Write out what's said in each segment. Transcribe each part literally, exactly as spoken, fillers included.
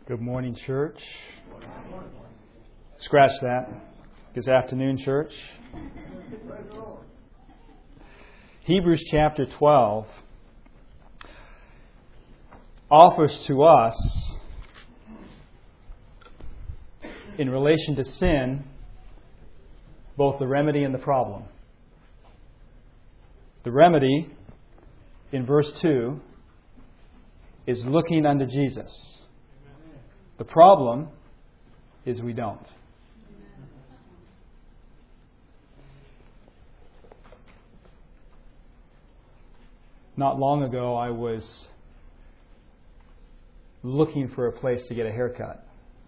Good morning, church. Scratch that. Good afternoon, church. Hebrews chapter twelve offers to us, in relation to sin, both the remedy and the problem. The remedy, in verse two, is looking unto Jesus. The problem is we don't. Not long ago, I was looking for a place to get a haircut.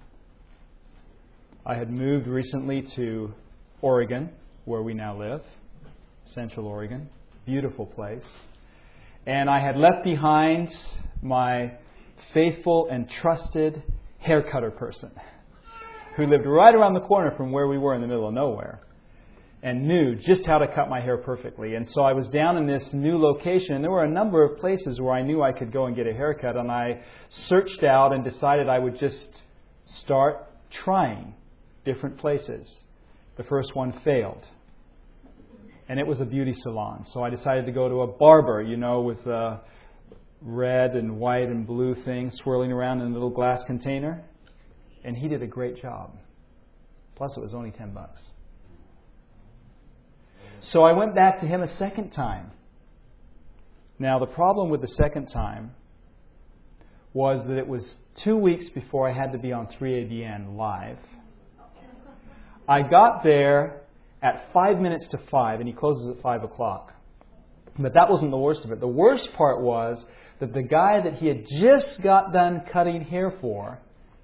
I had moved recently to Oregon, where we now live, Central Oregon. Beautiful place. And I had left behind my faithful and trusted haircutter person who lived right around the corner from where we were in the middle of nowhere and knew just how to cut my hair perfectly. And so I was down in this new location, and there were a number of places where I knew I could go and get a haircut, and I searched out and decided I would just start trying different places. The first one failed, and it was a beauty salon. So I decided to go to a barber, you know, with a red and white and blue thing swirling around in a little glass container. And he did a great job. Plus it was only ten bucks. So I went back to him a second time. Now the problem with the second time was that it was two weeks before I had to be on three A B N live. I got there at five minutes to five, and he closes at five o'clock. But that wasn't the worst of it. The worst part was that the guy that he had just got done cutting hair for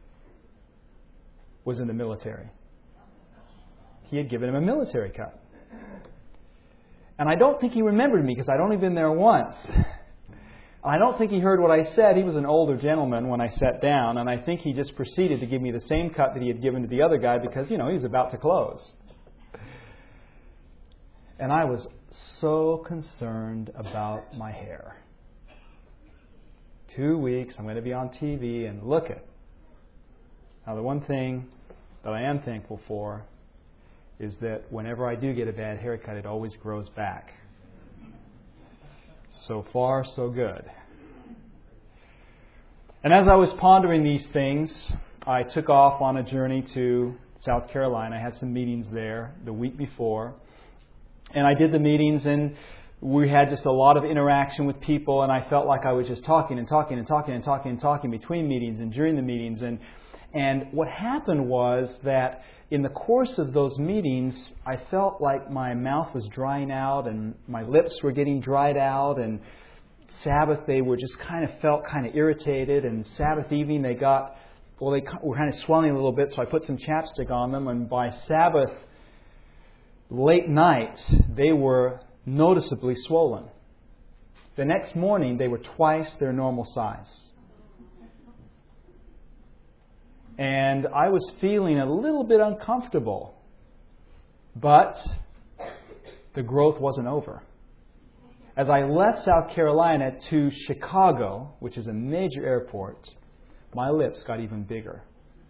was in the military. He had given him a military cut. And I don't think he remembered me because I'd only been there once. I don't think he heard what I said. He was an older gentleman when I sat down, and I think he just proceeded to give me the same cut that he had given to the other guy because, you know, he was about to close. And I was so concerned about my hair. Two weeks, I'm going to be on T V, and look it. Now, the one thing that I am thankful for is that whenever I do get a bad haircut, it always grows back. So far, so good. And as I was pondering these things, I took off on a journey to South Carolina. I had some meetings there the week before. And I did the meetings, and we had just a lot of interaction with people, and I felt like I was just talking and talking and talking and talking and talking between meetings and during the meetings. And and what happened was that in the course of those meetings, I felt like my mouth was drying out and my lips were getting dried out, and Sabbath they were just kind of felt kind of irritated, and Sabbath evening they got, well, they were kind of swelling a little bit, so I put some chapstick on them, and by Sabbath late night, they were noticeably swollen. The next morning, they were twice their normal size. And I was feeling a little bit uncomfortable. But the growth wasn't over. As I left South Carolina to Chicago, which is a major airport, my lips got even bigger.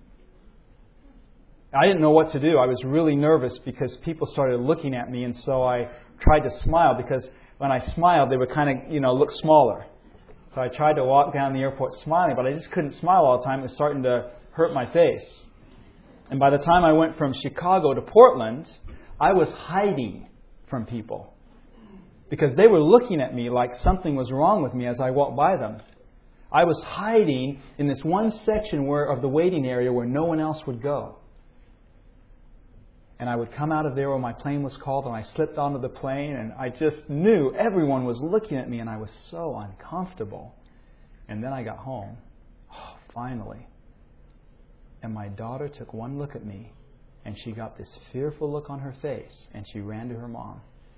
I didn't know what to do. I was really nervous because people started looking at me, and so I tried to smile because when I smiled, they would kind of, you know, look smaller. So I tried to walk down the airport smiling, but I just couldn't smile all the time. It was starting to hurt my face. And by the time I went from Chicago to Portland, I was hiding from people because they were looking at me like something was wrong with me as I walked by them. I was hiding in this one section where of the waiting area where no one else would go. And I would come out of there when my plane was called, and I slipped onto the plane, and I just knew everyone was looking at me, and I was so uncomfortable. And then I got home, oh, finally. And my daughter took one look at me, and she got this fearful look on her face, and she ran to her mom.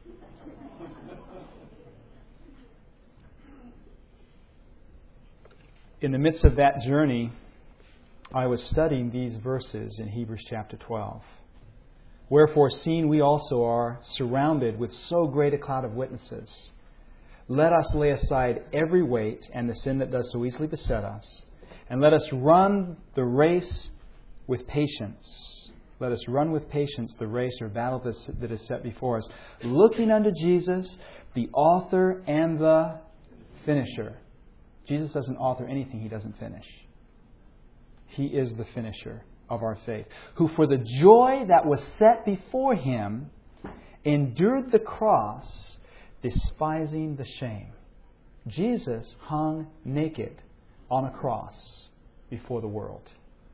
In the midst of that journey, I was studying these verses in Hebrews chapter twelve. Wherefore, seeing we also are surrounded with so great a cloud of witnesses, let us lay aside every weight and the sin that does so easily beset us, And let us run the race with patience. Let us run with patience the race or battle that is set before us, looking unto Jesus, the author and the finisher. Jesus doesn't author anything He doesn't finish. He is the finisher of our faith, who for the joy that was set before Him endured the cross, despising the shame. Jesus hung naked on a cross before the world.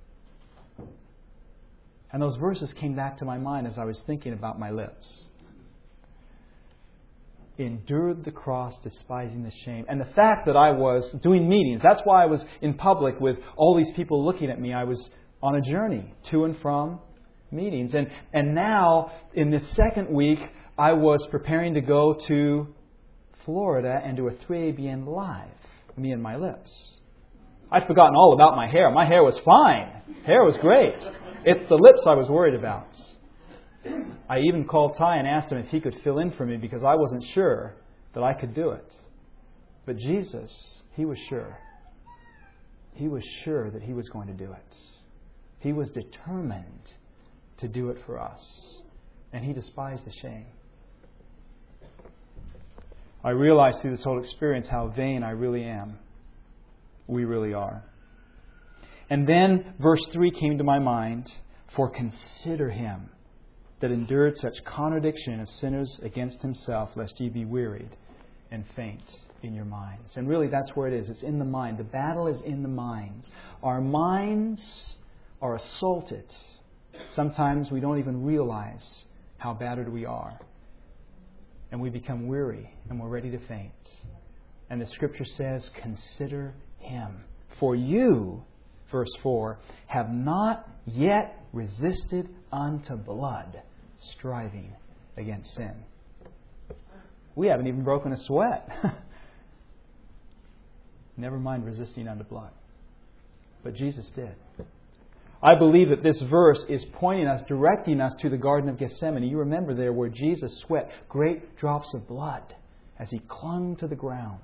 And those verses came back to my mind as I was thinking about my lips. Endured the cross, despising the shame. And the fact that I was doing meetings, that's why I was in public with all these people looking at me. I was on a journey to and from meetings. And, and now, in this second week, I was preparing to go to Florida and do a three A B N live, me and my lips. I'd forgotten all about my hair. My hair was fine. Hair was great. It's the lips I was worried about. I even called Ty and asked him if he could fill in for me because I wasn't sure that I could do it. But Jesus, He was sure. He was sure that He was going to do it. He was determined to do it for us. And He despised the shame. I realized through this whole experience how vain I really am. We really are. And then verse three came to my mind. For consider Him that endured such contradiction of sinners against Himself, lest ye be wearied and faint in your minds. And really that's where it is. It's in the mind. The battle is in the minds. Our minds are assaulted. Sometimes we don't even realize how battered we are. And we become weary and we're ready to faint. And the Scripture says, consider Him. For you, verse four, have not yet resisted unto blood, striving against sin. We haven't even broken a sweat. Never mind resisting unto blood. But Jesus did. I believe that this verse is pointing us, directing us to the Garden of Gethsemane. You remember there where Jesus sweat great drops of blood as He clung to the ground,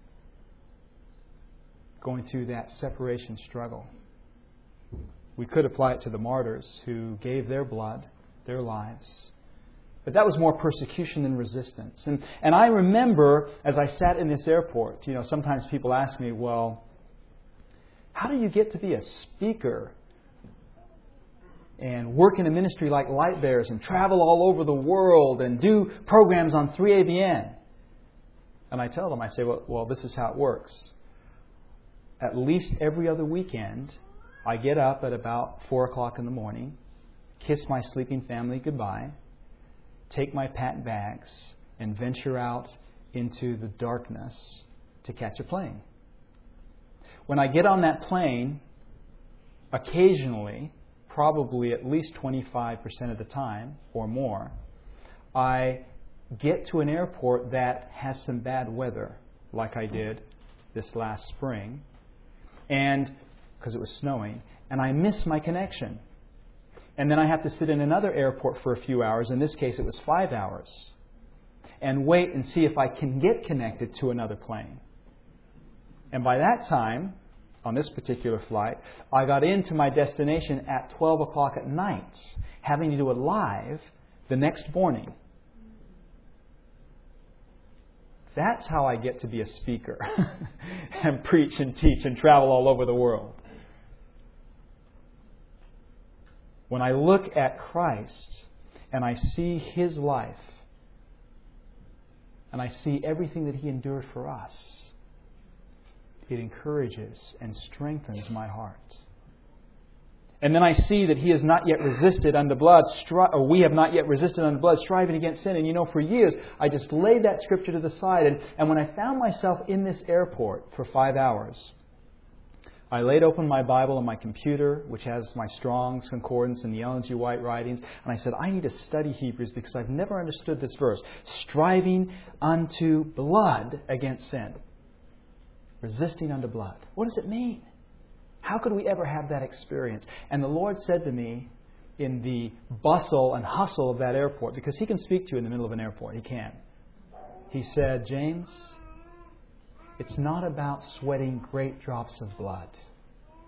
going through that separation struggle. We could apply it to the martyrs who gave their blood, their lives. But that was more persecution than resistance. And and I remember as I sat in this airport, you know, sometimes people ask me, well, how do you get to be a speaker and work in a ministry like Light Bearers and travel all over the world and do programs on three A B N? And I tell them, I say, well, well, this is how it works. At least every other weekend, I get up at about four o'clock in the morning, kiss my sleeping family goodbye, take my packed bags, and venture out into the darkness to catch a plane. When I get on that plane, occasionally, probably at least twenty-five percent of the time or more, I get to an airport that has some bad weather, like I did this last spring, and because it was snowing, and I miss my connection. And then I have to sit in another airport for a few hours, in this case it was five hours, and wait and see if I can get connected to another plane. And by that time, on this particular flight, I got into my destination at twelve o'clock at night, having to do it live the next morning. That's how I get to be a speaker and preach and teach and travel all over the world. When I look at Christ and I see His life and I see everything that He endured for us, it encourages and strengthens my heart. And then I see that He has not yet resisted unto blood, stri- or we have not yet resisted unto blood, striving against sin. And you know, for years, I just laid that Scripture to the side. And, and when I found myself in this airport for five hours, I laid open my Bible on my computer, which has my Strong's Concordance and the Ellen G. White writings, and I said, I need to study Hebrews because I've never understood this verse. Striving unto blood against sin. Resisting unto blood. What does it mean? How could we ever have that experience? And the Lord said to me in the bustle and hustle of that airport, because He can speak to you in the middle of an airport. He can. He said, James, it's not about sweating great drops of blood.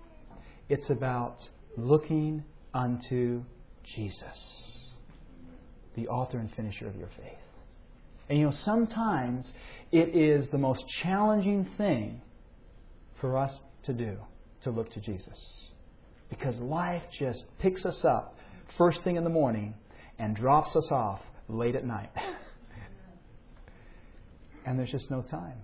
It's about looking unto Jesus, the author and finisher of your faith. And you know, sometimes it is the most challenging thing for us to do, to look to Jesus. Because life just picks us up first thing in the morning and drops us off late at night. And there's just no time.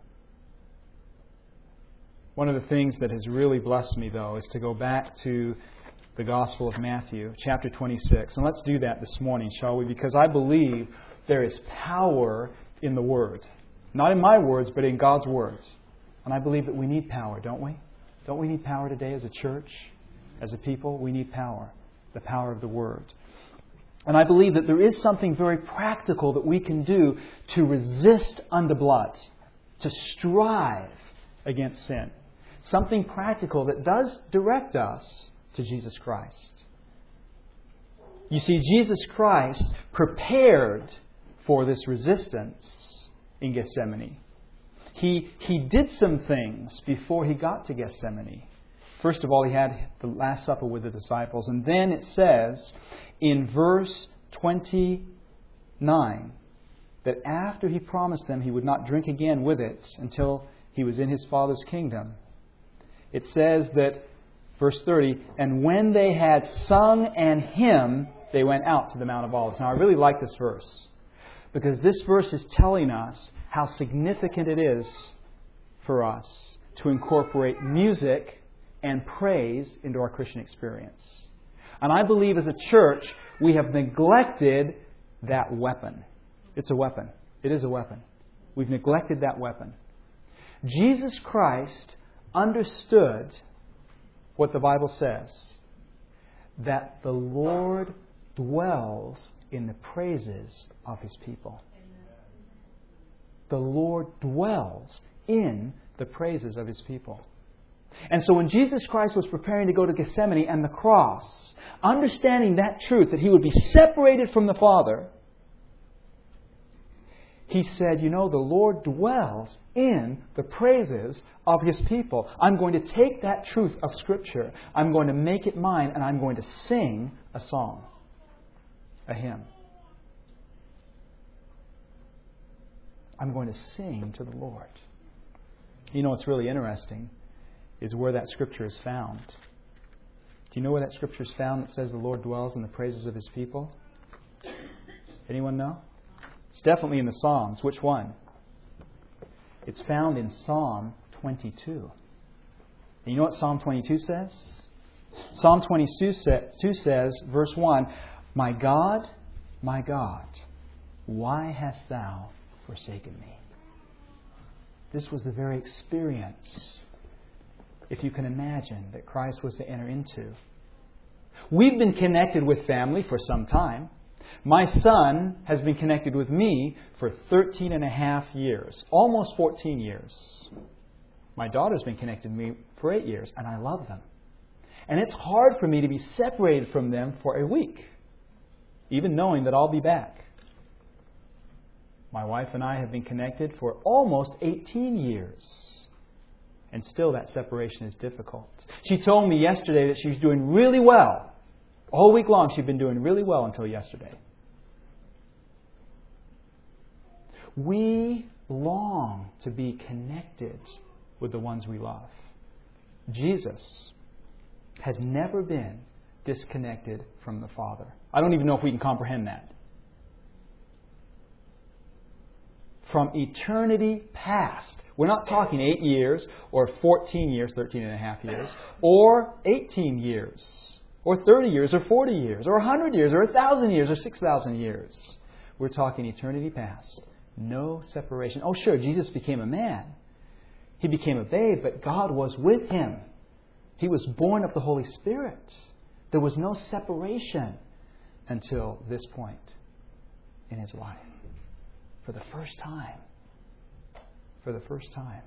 One of the things that has really blessed me, though, is to go back to the Gospel of Matthew, chapter twenty-six. And let's do that this morning, shall we? Because I believe there is power in the Word. Not in my words, but in God's words. And I believe that we need power, don't we? Don't we need power today as a church, as a people? We need power. The power of the Word. And I believe that there is something very practical that we can do to resist unto blood, to strive against sin. Something practical that does direct us to Jesus Christ. You see, Jesus Christ prepared for this resistance in Gethsemane. He, he did some things before He got to Gethsemane. First of all, He had the Last Supper with the disciples. And then it says in verse twenty-nine that after He promised them He would not drink again with it until He was in His Father's kingdom. It says that, verse thirty, and when they had sung an hymn, they went out to the Mount of Olives. Now, I really like this verse, because this verse is telling us how significant it is for us to incorporate music and praise into our Christian experience. And I believe as a church, we have neglected that weapon. It's a weapon. It is a weapon. We've neglected that weapon. Jesus Christ understood what the Bible says, that the Lord dwells in the praises of His people. The Lord dwells in the praises of His people. And so when Jesus Christ was preparing to go to Gethsemane and the cross, understanding that truth, that He would be separated from the Father, He said, you know, the Lord dwells in the praises of His people. I'm going to take that truth of Scripture, I'm going to make it mine, and I'm going to sing a song, a hymn. I'm going to sing to the Lord. You know what's really interesting is where that Scripture is found. Do you know where that Scripture is found that says the Lord dwells in the praises of His people? Anyone know? It's definitely in the Psalms. Which one? It's found in Psalm twenty-two. And you know what Psalm twenty-two says? Psalm twenty-two says, verse one, my God, my God, why hast Thou forsaken me? This was the very experience, if you can imagine, that Christ was to enter into. We've been connected with family for some time. My son has been connected with me for thirteen and a half years, almost fourteen years. My daughter's been connected with me for eight years, and I love them. And it's hard for me to be separated from them for a week, even knowing that I'll be back. My wife and I have been connected for almost eighteen years. And still that separation is difficult. She told me yesterday that she's doing really well. All week long she'd been doing really well until yesterday. We long to be connected with the ones we love. Jesus has never been disconnected from the Father. I don't even know if we can comprehend that. From eternity past. We're not talking eight years or fourteen years, thirteen and a half years, or eighteen years, or thirty years, or forty years, or one hundred years, or one thousand years, or six thousand years. We're talking eternity past. No separation. Oh, sure, Jesus became a man. He became a babe, but God was with Him. He was born of the Holy Spirit. There was no separation until this point in His life. For the first time. For the first time.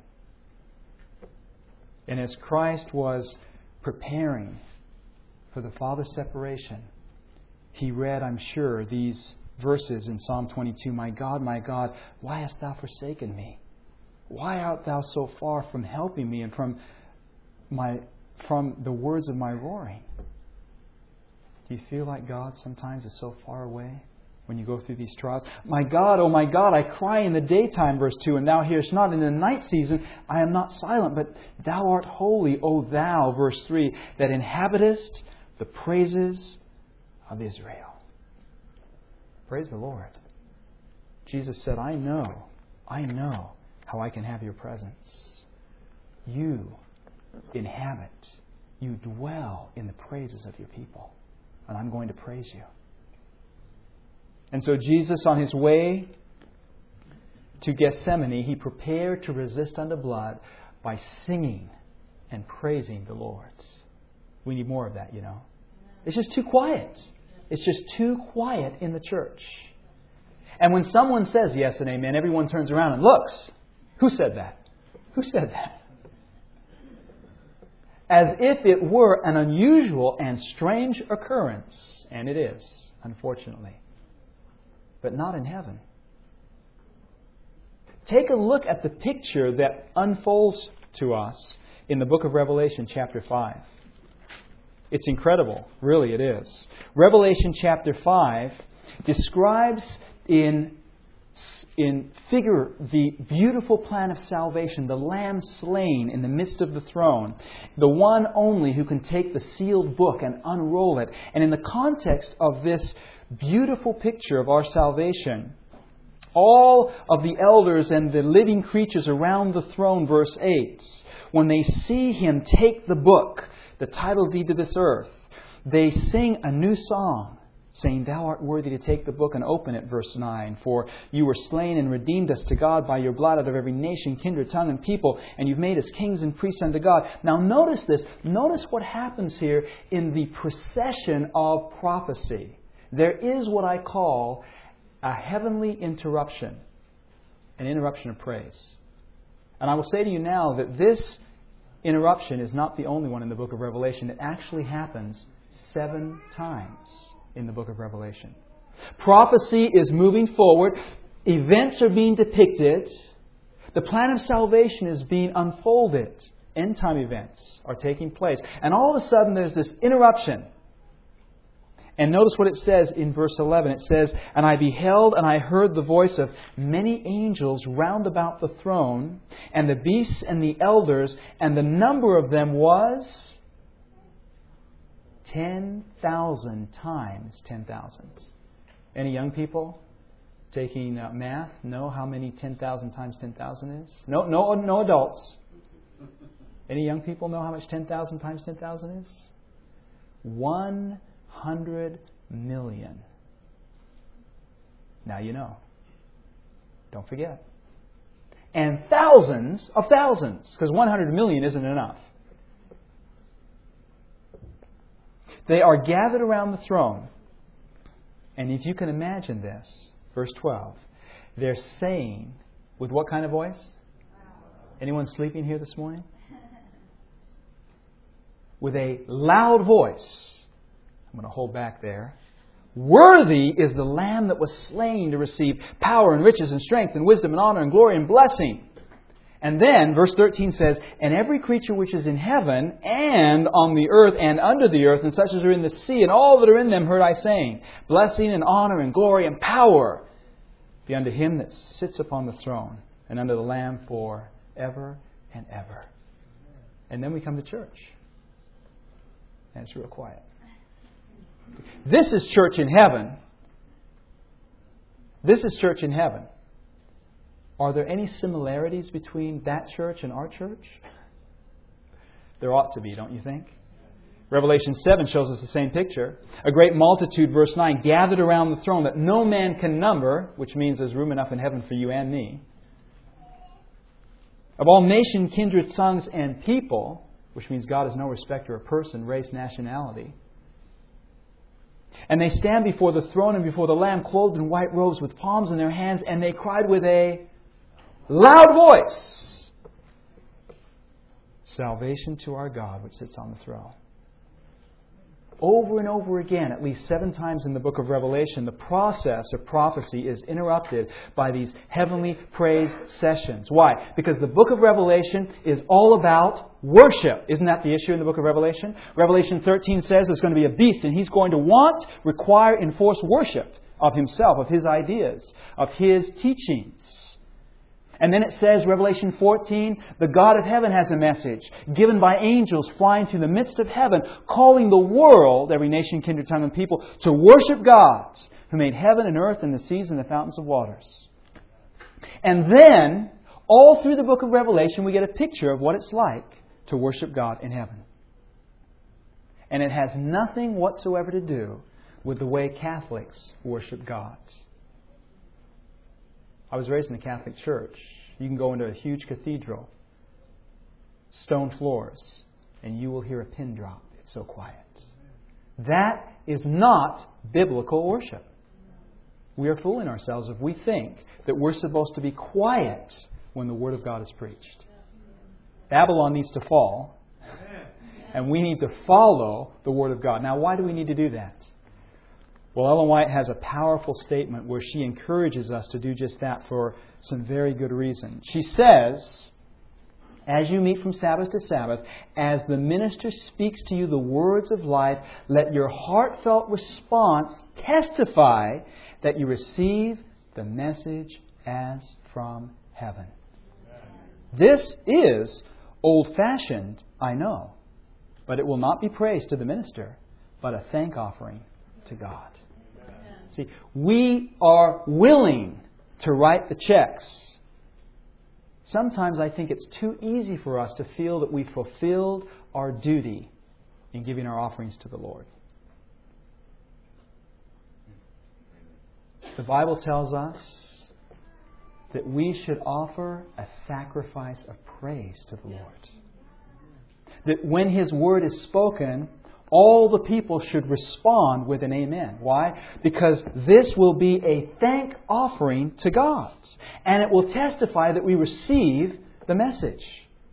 And as Christ was preparing for the Father's separation, He read, I'm sure, these verses in Psalm twenty-two. My God, my God, why hast Thou forsaken me? Why art Thou so far from helping me and from my from the words of my roaring. Do you feel like God sometimes is so far away when you go through these trials? My God, oh my God, I cry in the daytime, verse two, and thou hearest not. In the night season I am not silent, but thou art holy, O thou, verse three, that inhabitest the praises of Israel. Praise the Lord. Jesus said, I know, I know how I can have your presence. You inhabit, you dwell in the praises of your people. And I'm going to praise you. And so Jesus, on His way to Gethsemane, He prepared to resist unto blood by singing and praising the Lord. We need more of that, you know. It's just too quiet. It's just too quiet in the church. And when someone says yes and amen, everyone turns around and looks. Who said that? Who said that? As if it were an unusual and strange occurrence. And it is, unfortunately. But not in heaven. Take a look at the picture that unfolds to us in the book of Revelation, chapter five. It's incredible. Really, it is. Revelation chapter five describes in in figure the beautiful plan of salvation, the Lamb slain in the midst of the throne, the one only who can take the sealed book and unroll it. And in the context of this beautiful picture of our salvation, all of the elders and the living creatures around the throne, verse eight, when they see Him take the book, the title deed to this earth, they sing a new song, saying, Thou art worthy to take the book and open it, verse nine. For you were slain and redeemed us to God by your blood out of every nation, kindred, tongue, and people, and you've made us kings and priests unto God. Now notice this. Notice what happens here in the procession of prophecy. There is what I call a heavenly interruption, an interruption of praise. And I will say to you now that this interruption is not the only one in the book of Revelation. It actually happens seven times in the book of Revelation. Prophecy is moving forward. Events are being depicted. The plan of salvation is being unfolded. End time events are taking place. And all of a sudden there's this interruption. And notice what it says in verse eleven. It says, And I beheld and I heard the voice of many angels round about the throne, and the beasts and the elders, and the number of them was ten thousand times ten thousand. Any young people taking uh, math know how many ten thousand times ten thousand is? No, no, no adults. Any young people know how much ten thousand times ten thousand is? One hundred million. Now you know. Don't forget. And thousands of thousands, because one hundred million isn't enough. They are gathered around the throne. And if you can imagine this, verse twelve, they're saying, with what kind of voice? Anyone sleeping here this morning? With a loud voice. I'm going to hold back there. Worthy is the Lamb that was slain to receive power and riches and strength and wisdom and honor and glory and blessing. And then, verse thirteen says, And every creature which is in heaven and on the earth and under the earth, and such as are in the sea, and all that are in them, heard I saying, Blessing and honor and glory and power be unto Him that sits upon the throne, and unto the Lamb for ever and ever. And then we come to church. And it's real quiet. This is church in heaven. This is church in heaven. Are there any similarities between that church and our church? There ought to be, don't you think? Revelation seven shows us the same picture. A great multitude, verse nine, gathered around the throne that no man can number, which means there's room enough in heaven for you and me. Of all nation, kindred, tongues, and people, which means God is no respecter of person, race, nationality. And they stand before the throne and before the Lamb, clothed in white robes with palms in their hands, and they cried with a loud voice, Salvation to our God which sits on the throne. over and over again, at least seven times in the book of Revelation, the process of prophecy is interrupted by these heavenly praise sessions. Why? Because the book of Revelation is all about worship. Isn't that the issue in the book of Revelation? Revelation thirteen says there's going to be a beast, and he's going to want, require, enforce worship of himself, of his ideas, of his teachings. And then it says, Revelation fourteen, the God of heaven has a message given by angels flying through the midst of heaven, calling the world, every nation, kindred, tongue, and people, to worship God, who made heaven and earth and the seas and the fountains of waters. And then, all through the book of Revelation, we get a picture of what it's like to worship God in heaven. And it has nothing whatsoever to do with the way Catholics worship God. I was raised in a Catholic church. You can go into a huge cathedral, stone floors, and you will hear a pin drop. It's so quiet. That is not biblical worship. We are fooling ourselves if we think that we're supposed to be quiet when the Word of God is preached. Babylon needs to fall, and we need to follow the Word of God. Now, why do we need to do that? Well, Ellen White has a powerful statement where she encourages us to do just that for some very good reason. She says, as you meet from Sabbath to Sabbath, as the minister speaks to you the words of life, let your heartfelt response testify that you receive the message as from heaven. This is old-fashioned, I know, but it will not be praise to the minister, but a thank offering to God. See, we are willing to write the checks. Sometimes I think it's too easy for us to feel that we fulfilled our duty in giving our offerings to the Lord. The Bible tells us that we should offer a sacrifice of praise to the Lord. That when His Word is spoken, all the people should respond with an amen. Why? Because this will be a thank offering to God. And it will testify that we receive the message.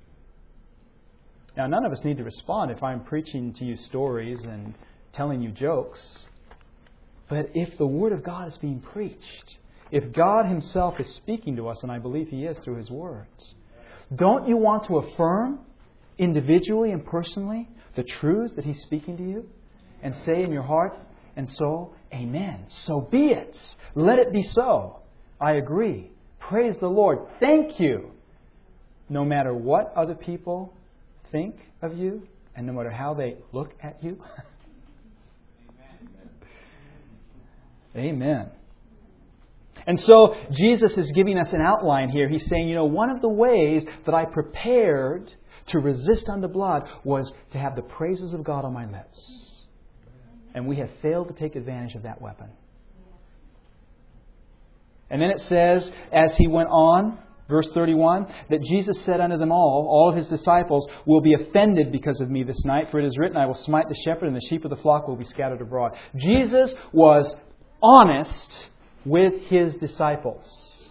Now, none of us need to respond if I'm preaching to you stories and telling you jokes. But if the Word of God is being preached, if God Himself is speaking to us, and I believe He is through His words, don't you want to affirm individually and personally the truths that He's speaking to you, and say in your heart and soul, amen. So be it. Let it be so. I agree. Praise the Lord. Thank you. No matter what other people think of you, and no matter how they look at you. Amen. And so Jesus is giving us an outline here. He's saying, you know, one of the ways that I prepared to resist unto blood was to have the praises of God on my lips. And we have failed to take advantage of that weapon. And then it says, as He went on, verse thirty-one, that Jesus said unto them all, all of His disciples will be offended because of me this night, for it is written, I will smite the shepherd, and the sheep of the flock will be scattered abroad. Jesus was honest with His disciples.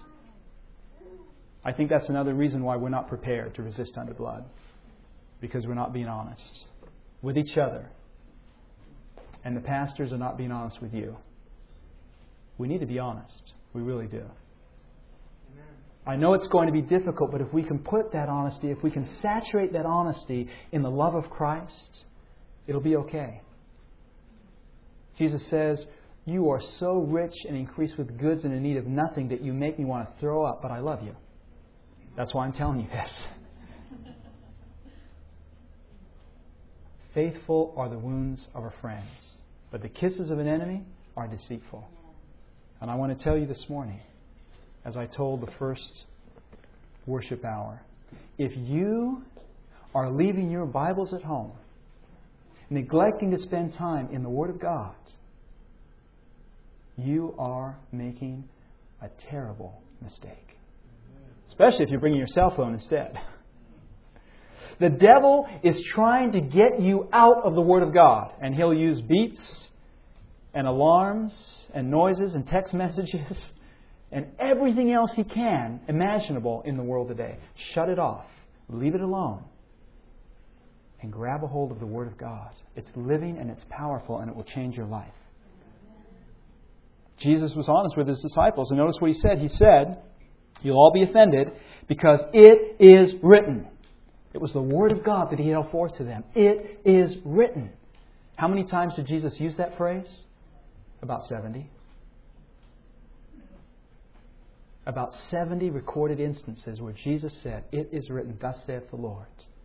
I think that's another reason why we're not prepared to resist unto blood. Because we're not being honest with each other. And the pastors are not being honest with you. We need to be honest. We really do. Amen. I know it's going to be difficult, but if we can put that honesty, if we can saturate that honesty in the love of Christ, it'll be okay. Jesus says, you are so rich and increased with goods and in need of nothing that you make me want to throw up, but I love you. That's why I'm telling you this. Faithful are the wounds of our friends, but the kisses of an enemy are deceitful. And I want to tell you this morning, as I told the first worship hour, if you are leaving your Bibles at home, neglecting to spend time in the Word of God, you are making a terrible mistake. Especially if you're bringing your cell phone instead. The devil is trying to get you out of the Word of God. And he'll use beeps and alarms and noises and text messages and everything else he can imaginable in the world today. Shut it off. Leave it alone. and grab a hold of the Word of God. It's living and it's powerful, and it will change your life. Jesus was honest with His disciples, and notice what He said. He said, you'll all be offended because it is written. It was the Word of God that He held forth to them. It is written. How many times did Jesus use that phrase? About seventy. About seventy recorded instances where Jesus said, it is written, thus saith the Lord.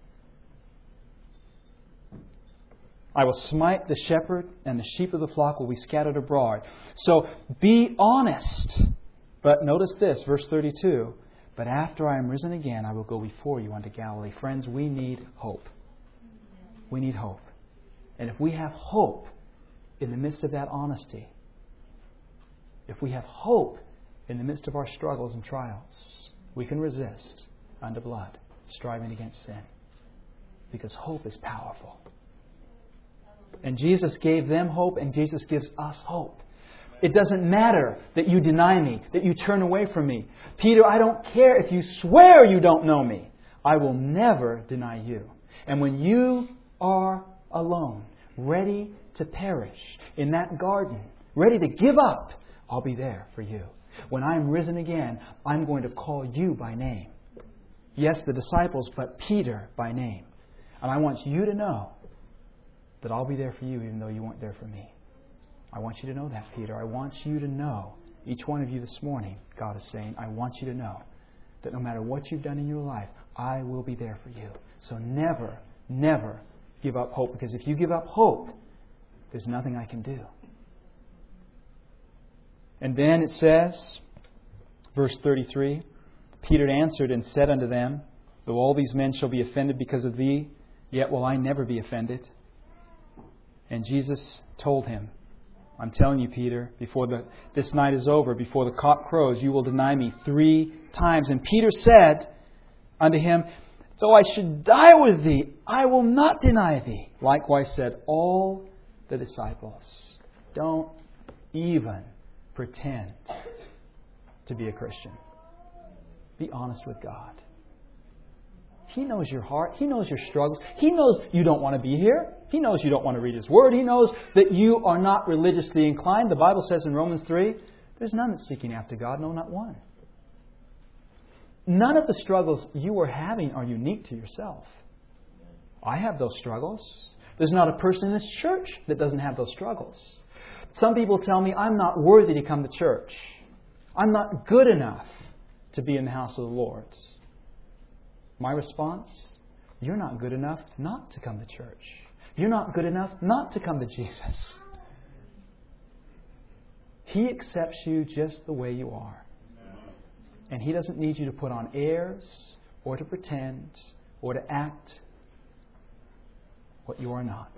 I will smite the shepherd, and the sheep of the flock will be scattered abroad. So be honest. But notice this, verse thirty-two. But after I am risen again, I will go before you unto Galilee. Friends, we need hope. We need hope. And if we have hope in the midst of that honesty, if we have hope in the midst of our struggles and trials, we can resist unto blood, striving against sin. Because hope is powerful. And Jesus gave them hope, and Jesus gives us hope. It doesn't matter that you deny me, that you turn away from me. Peter, I don't care if you swear you don't know me. I will never deny you. And when you are alone, ready to perish in that garden, ready to give up, I'll be there for you. When I'm risen again, I'm going to call you by name. Yes, the disciples, but Peter by name. And I want you to know that I'll be there for you even though you weren't there for me. I want you to know that, Peter. I want you to know, each one of you this morning, God is saying, I want you to know that no matter what you've done in your life, I will be there for you. So never, never give up hope. Because if you give up hope, there's nothing I can do. And then it says, verse thirty-three, Peter answered and said unto them, though all these men shall be offended because of thee, yet will I never be offended. And Jesus told him, I'm telling you, Peter, before the, this night is over, before the cock crows, you will deny me three times. And Peter said unto him, though I should die with thee, I will not deny thee. Likewise said all the disciples. Don't even pretend to be a Christian. Be honest with God. He knows your heart. He knows your struggles. He knows you don't want to be here. He knows you don't want to read His Word. He knows that you are not religiously inclined. The Bible says in Romans three, there's none that's seeking after God, no, not one. None of the struggles you are having are unique to yourself. I have those struggles. There's not a person in this church that doesn't have those struggles. Some people tell me I'm not worthy to come to church. I'm not good enough to be in the house of the Lord. My response, you're not good enough not to come to church. You're not good enough not to come to Jesus. He accepts you just the way you are. And He doesn't need you to put on airs or to pretend or to act what you are not.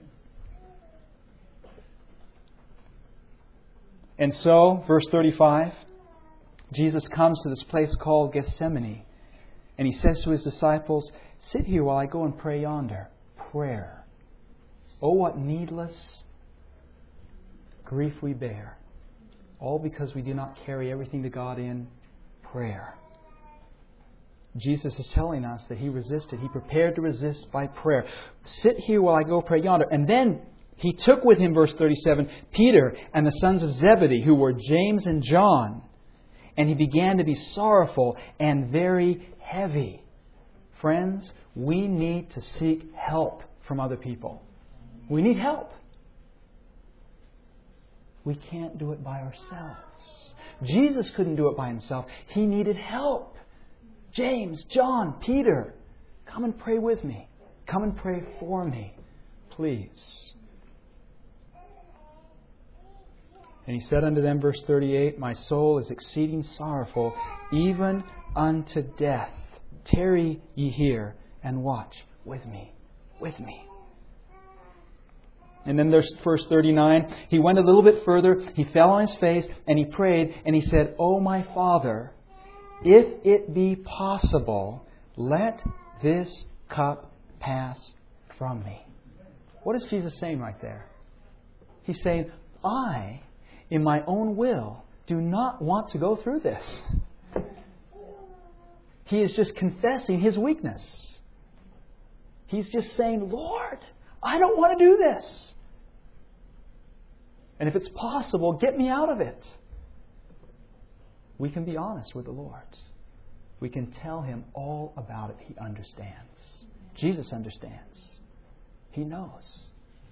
And so, verse thirty-five, Jesus comes to this place called Gethsemane. And He says to His disciples, sit here while I go and pray yonder. Prayer. Oh, what needless grief we bear. All because we do not carry everything to God in prayer. Jesus is telling us that He resisted. He prepared to resist by prayer. Sit here while I go pray yonder. And then He took with Him, verse thirty-seven, Peter and the sons of Zebedee, who were James and John. And He began to be sorrowful and very heavy. Friends, we need to seek help from other people. We need help. We can't do it by ourselves. Jesus couldn't do it by Himself. He needed help. James, John, Peter, come and pray with me. Come and pray for me, please. And He said unto them, verse thirty-eight, my soul is exceeding sorrowful, even unto death. Tarry ye here and watch with me, with me. And then there's verse thirty-nine. He went a little bit further. He fell on His face and He prayed and He said, O my Father, if it be possible, let this cup pass from me. What is Jesus saying right there? He's saying, I, in my own will, do not want to go through this. He is just confessing His weakness. He's just saying, Lord, I don't want to do this. And if it's possible, get me out of it. We can be honest with the Lord. We can tell Him all about it. He understands. Jesus understands. He knows.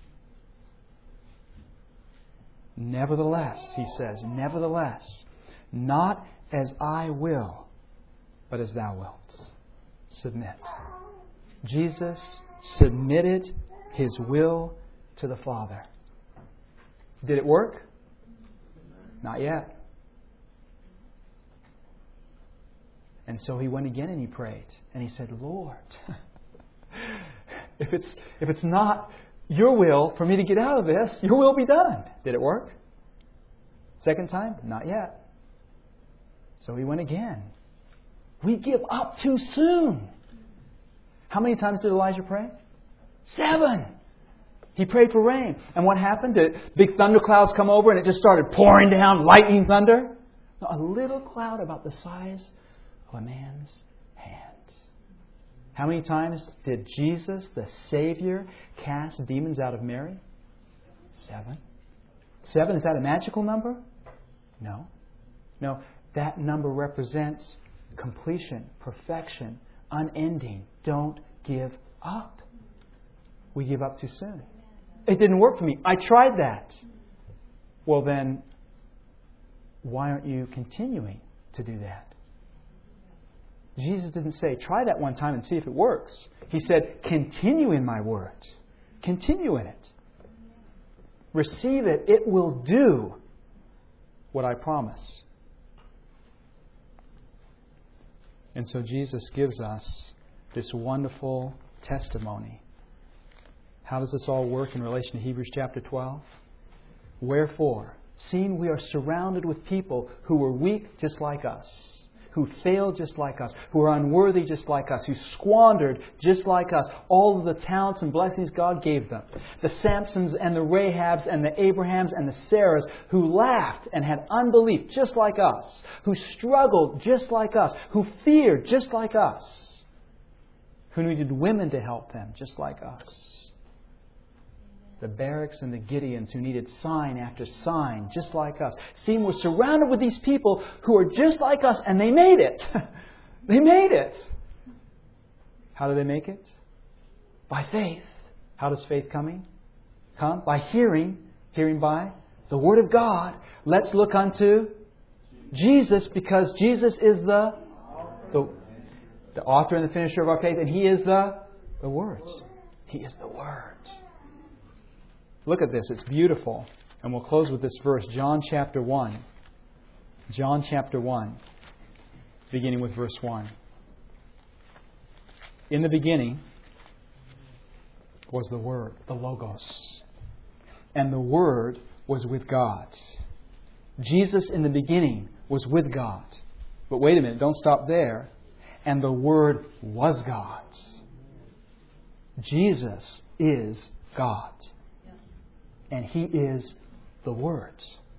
Nevertheless, He says, nevertheless, not as I will, but as Thou wilt. Submit. Jesus submitted His will to the Father. Did it work? Not yet. And so He went again and He prayed. And He said, Lord, if it's if it's not Your will for me to get out of this, Your will be done. Did it work? Second time? Not yet. So He went again. We give up too soon. How many times did Elijah pray? Seven. He prayed for rain. And what happened? Did big thunderclouds come over and it just started pouring down, lightning thunder? No, a little cloud about the size of a man's hand. How many times did Jesus, the Savior, cast demons out of Mary? Seven. Seven, is that a magical number? No. No, that number represents completion, perfection, unending. Don't give up. We give up too soon. It didn't work for me. I tried that. Well then, why aren't you continuing to do that? Jesus didn't say, try that one time and see if it works. He said, continue in my word. Continue in it. Receive it. It will do what I promise. And so Jesus gives us this wonderful testimony. How does this all work in relation to Hebrews chapter twelve? Wherefore, seeing we are surrounded with people who are weak just like us, who failed just like us, who are unworthy just like us, who squandered just like us all of the talents and blessings God gave them. The Samsons and the Rahabs and the Abrahams and the Sarahs who laughed and had unbelief just like us, who struggled just like us, who feared just like us, who needed women to help them just like us. The Barracks and the Gideons who needed sign after sign, just like us. See, we're surrounded with these people who are just like us, and they made it. They made it. How do they make it? By faith. How does faith coming come? By hearing. Hearing by the Word of God. Let's look unto Jesus, because Jesus is the, the, the author and the finisher of our faith, and He is the, the Word. He is the Word. Look at this. It's beautiful. And we'll close with this verse. John chapter one. John chapter one. Beginning with verse one. In the beginning was the Word, the Logos. And the Word was with God. Jesus in the beginning was with God. But wait a minute. Don't stop there. And the Word was God. Jesus is God. And He is the Word.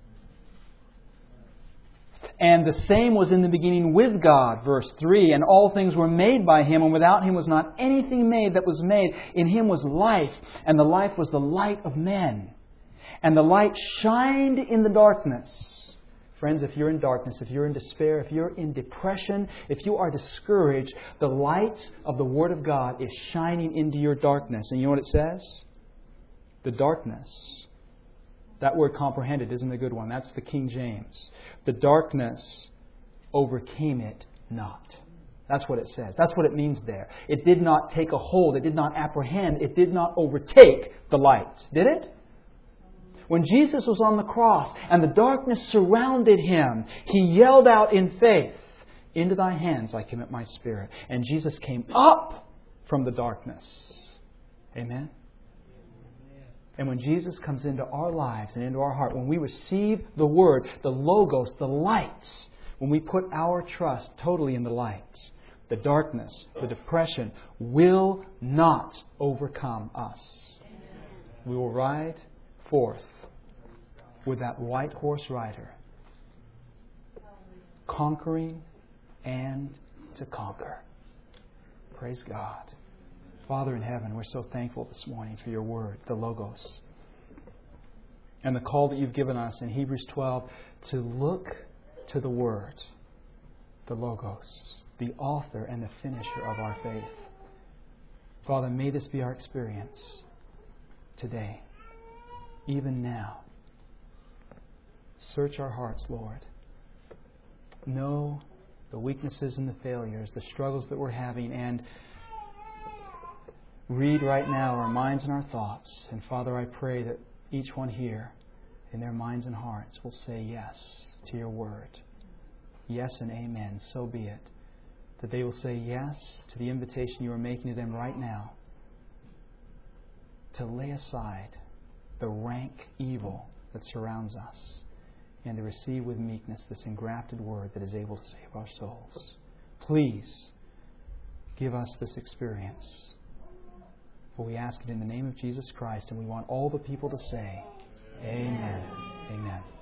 And the same was in the beginning with God, verse three. And all things were made by Him, and without Him was not anything made that was made. In Him was life, and the life was the light of men. And the light shined in the darkness. Friends, if you're in darkness, if you're in despair, if you're in depression, if you are discouraged, the light of the Word of God is shining into your darkness. And you know what it says? The darkness. That word comprehended isn't a good one. That's the King James. The darkness overcame it not. That's what it says. That's what it means there. It did not take a hold. It did not apprehend. It did not overtake the light. Did it? When Jesus was on the cross and the darkness surrounded Him, He yelled out in faith, "Into Thy hands I commit my spirit." And Jesus came up from the darkness. Amen? And when Jesus comes into our lives and into our heart, when we receive the Word, the Logos, the light, when we put our trust totally in the light, the darkness, the depression will not overcome us. We will ride forth with that white horse rider, conquering and to conquer. Praise God. Father in heaven, we're so thankful this morning for your word, the Logos, and the call that you've given us in Hebrews twelve to look to the Word, the Logos, the author and the finisher of our faith. Father, may this be our experience today, even now. Search our hearts, Lord. Know the weaknesses and the failures, the struggles that we're having, and read right now our minds and our thoughts. And Father, I pray that each one here, in their minds and hearts, will say yes to your word. Yes and amen. So be it. That they will say yes to the invitation you are making to them right now to lay aside the rank evil that surrounds us and to receive with meekness this engrafted word that is able to save our souls. Please give us this experience. For we ask it in the name of Jesus Christ, and we want all the people to say, Amen. Amen.